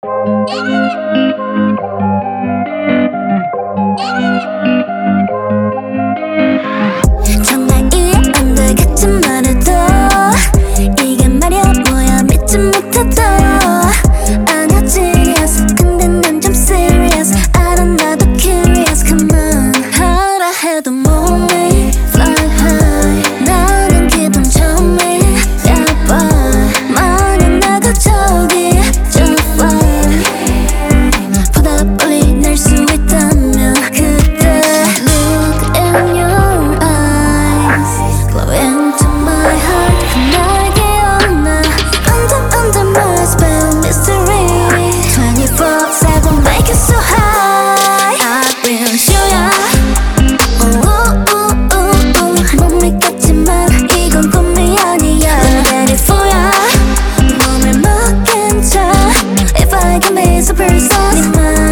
정말 이해 안 되겠지만 말해도 이게 말이야 뭐야 믿지 못해도 아니야 serious 근데 난 좀 serious 알아 나도 curious come on 하라 해도 몸이 fly high 나는 기분 처음이 야봐 만약 나가 저기 저 fly 보다 빨리 날 수 있다면 그때 look in your eyes glow into my heart 날 기억나 under my spell mystery 24/7 make it so high I will show ya 못 믿겠지만 이건 꿈이 아니야 I'm ready for ya 몸을 맡긴 척 If I can be so precise